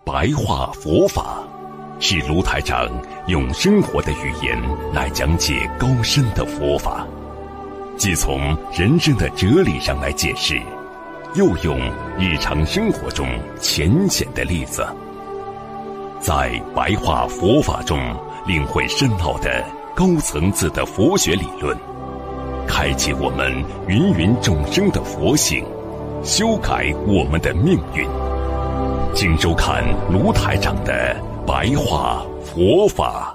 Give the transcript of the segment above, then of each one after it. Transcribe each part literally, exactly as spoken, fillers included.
白话佛法，是卢台长用生活的语言来讲解高深的佛法，既从人生的哲理上来解释，又用日常生活中浅显的例子，在白话佛法中领会深奥的高层次的佛学理论，开启我们芸芸众生的佛性，修改我们的命运。请收看卢台长的白话佛法。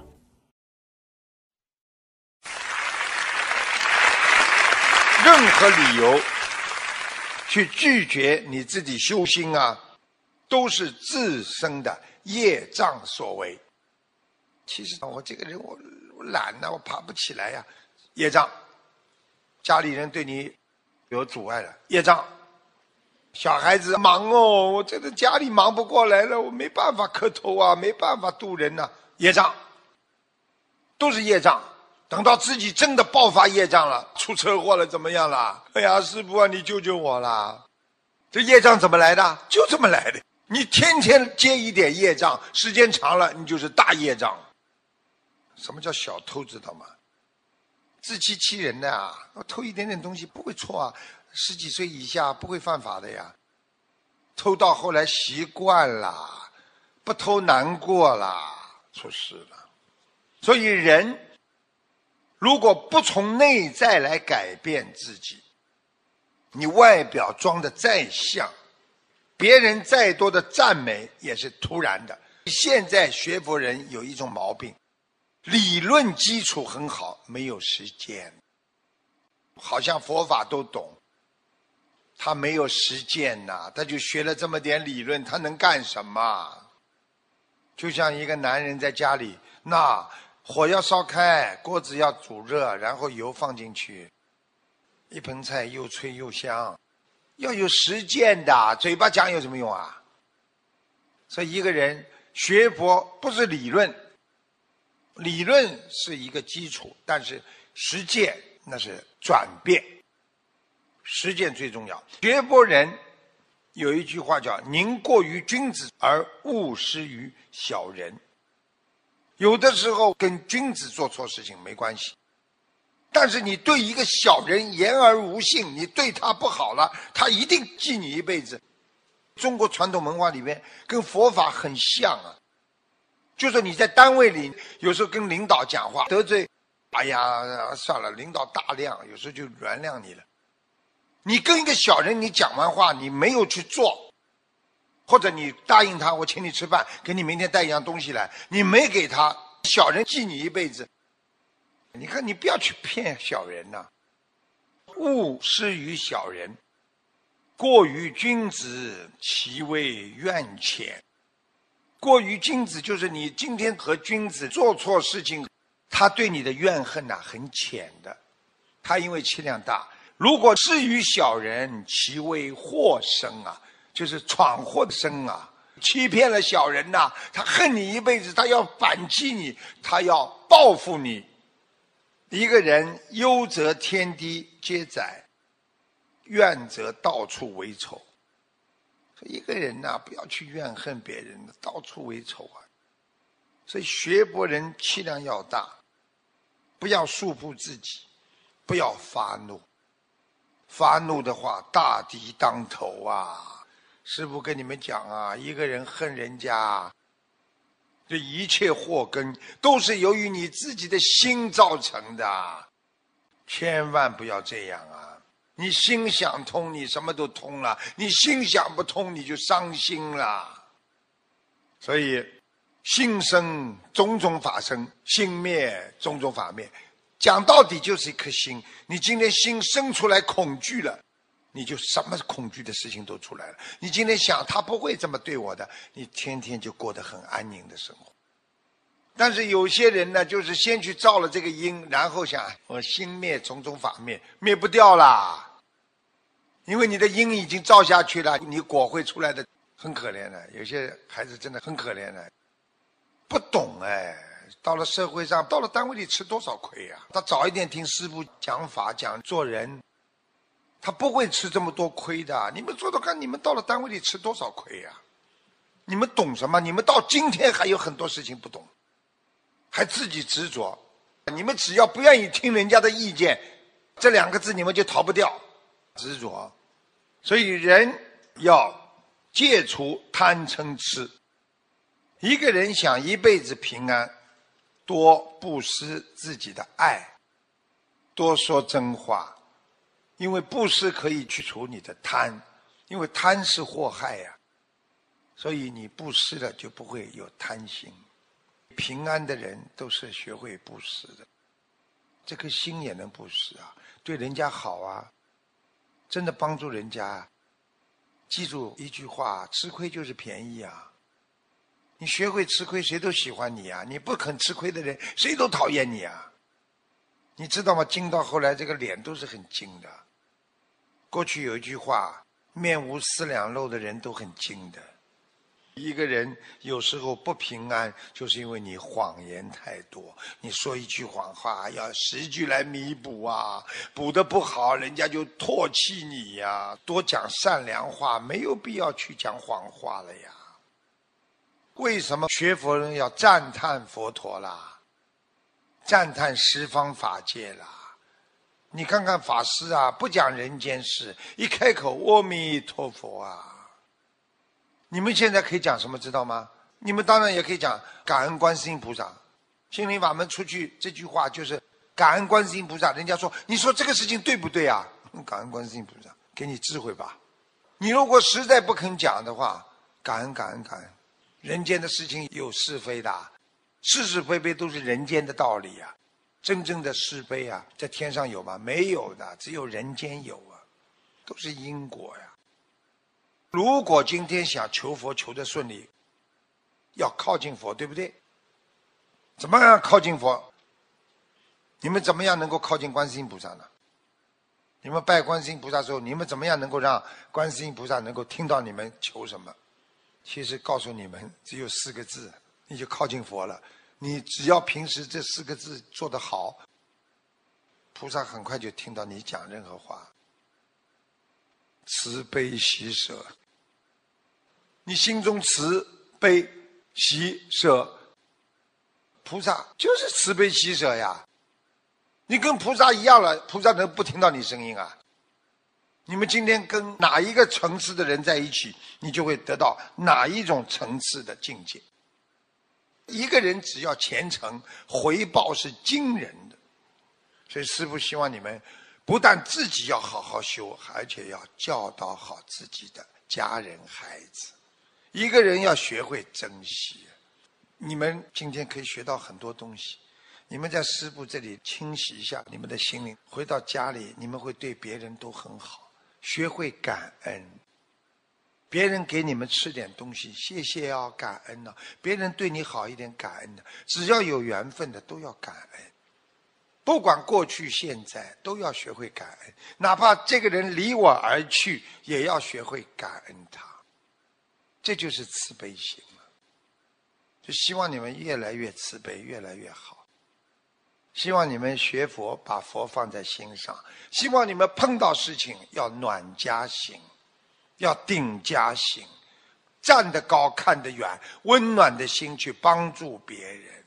任何理由去拒绝你自己修心啊，都是自身的业障所为。其实我这个人我我懒呐、啊，我爬不起来呀、啊，业障。家里人对你有阻碍了，业障。小孩子忙哦，我这个家里忙不过来了，我没办法磕头啊，没办法度人呐、啊，业障，都是业障。等到自己真的爆发业障了，出车祸了，怎么样了？哎呀，师父啊，你救救我啦！这业障怎么来的？就这么来的。你天天接一点业障，时间长了，你就是大业障。什么叫小偷，知道吗？自欺欺人的啊！我偷一点点东西不会错啊，十几岁以下不会犯法的呀。偷到后来习惯了，不偷难过了，出事了。所以人如果不从内在来改变自己，你外表装的再像，别人再多的赞美也是突然的。现在学佛人有一种毛病，理论基础很好，没有实践，好像佛法都懂，他没有实践呐、啊，他就学了这么点理论，他能干什么？就像一个男人在家里，那火要烧开，锅子要煮热，然后油放进去，一盆菜又脆又香，要有实践的，嘴巴讲有什么用啊？所以一个人学佛不是理论，理论是一个基础，但是实践那是转变，实践最重要。学佛人有一句话叫宁过于君子而勿施于小人。有的时候跟君子做错事情没关系，但是你对一个小人言而无信，你对他不好了，他一定记你一辈子。中国传统文化里面跟佛法很像啊，就是你在单位里有时候跟领导讲话得罪，哎呀算了，领导大量，有时候就原谅你了。你跟一个小人你讲完话你没有去做，或者你答应他我请你吃饭，给你明天带一样东西来，你没给他，小人记你一辈子。你看你不要去骗小人呐、啊，勿施于小人，过于君子其为怨浅。过于君子就是你今天和君子做错事情，他对你的怨恨呐、啊、很浅的，他因为气量大。如果施于小人，其为祸生啊，就是闯祸生啊，欺骗了小人呐、啊，他恨你一辈子，他要反击你，他要报复你。一个人忧则天地皆载，怨则到处为仇。一个人呐、啊，不要去怨恨别人，到处为仇啊。所以学佛人气量要大，不要束缚自己，不要发怒。发怒的话，大敌当头啊！师父跟你们讲啊，一个人恨人家，这一切祸根都是由于你自己的心造成的，千万不要这样啊！你心想通，你什么都通了；你心想不通，你就伤心了。所以，心生种种法生，心灭种种法灭。讲到底就是一颗心，你今天心生出来恐惧了，你就什么恐惧的事情都出来了。你今天想他不会这么对我的，你天天就过得很安宁的生活。但是有些人呢，就是先去造了这个因，然后想我心灭种种法灭，灭不掉啦，因为你的因已经造下去了，你果会出来的很可怜的。有些孩子真的很可怜的，不懂哎。到了社会上，到了单位里吃多少亏啊？他早一点听师父讲法讲做人，他不会吃这么多亏的。你们做做看，你们到了单位里吃多少亏啊？ 你们懂什么？你们到今天还有很多事情不懂，还自己执着。你们只要不愿意听人家的意见，这两个字你们就逃不掉，执着。所以人要戒除贪嗔痴。一个人想一辈子平安，多布施自己的爱，多说真话，因为布施可以去除你的贪，因为贪是祸害呀、啊，所以你布施了就不会有贪心。平安的人都是学会布施的，这颗心也能布施啊，对人家好啊，真的帮助人家。记住一句话，吃亏就是便宜啊。你学会吃亏，谁都喜欢你啊，你不肯吃亏的人谁都讨厌你啊。你知道吗？精到后来这个脸都是很精的。过去有一句话，面无四两肉的人都很精的。一个人有时候不平安，就是因为你谎言太多，你说一句谎话要十句来弥补啊，补得不好人家就唾弃你呀。多讲善良话，没有必要去讲谎话了呀。为什么学佛人要赞叹佛陀啦，赞叹十方法界啦？你看看法师啊，不讲人间事，一开口阿弥陀佛啊。你们现在可以讲什么知道吗？你们当然也可以讲感恩观世音菩萨。心灵法门出去这句话就是感恩观世音菩萨。人家说你说这个事情对不对啊？感恩观世音菩萨给你智慧吧。你如果实在不肯讲的话，感恩感恩感恩。人间的事情有是非的，是是非非都是人间的道理啊。真正的是非啊，在天上有吗？没有的，只有人间有啊，都是因果呀。如果今天想求佛求得顺利，要靠近佛，对不对？怎么样靠近佛？你们怎么样能够靠近观世音菩萨呢？你们拜观世音菩萨的时候，你们怎么样能够让观世音菩萨能够听到你们求什么？其实告诉你们只有四个字，你就靠近佛了。你只要平时这四个字做得好，菩萨很快就听到你讲任何话。慈悲喜舍，你心中慈悲喜舍，菩萨就是慈悲喜舍呀。你跟菩萨一样了，菩萨能不听到你声音啊？你们今天跟哪一个层次的人在一起，你就会得到哪一种层次的境界。一个人只要虔诚，回报是惊人的。所以师父希望你们不但自己要好好修，而且要教导好自己的家人孩子。一个人要学会珍惜。你们今天可以学到很多东西，你们在师父这里清洗一下你们的心灵，回到家里你们会对别人都很好。学会感恩，别人给你们吃点东西，谢谢啊，感恩啊。别人对你好一点，感恩的。只要有缘分的都要感恩，不管过去现在都要学会感恩。哪怕这个人离我而去，也要学会感恩他。这就是慈悲心了。就希望你们越来越慈悲，越来越好。希望你们学佛，把佛放在心上。希望你们碰到事情要暖家行，要定家行，站得高看得远，温暖的心去帮助别人。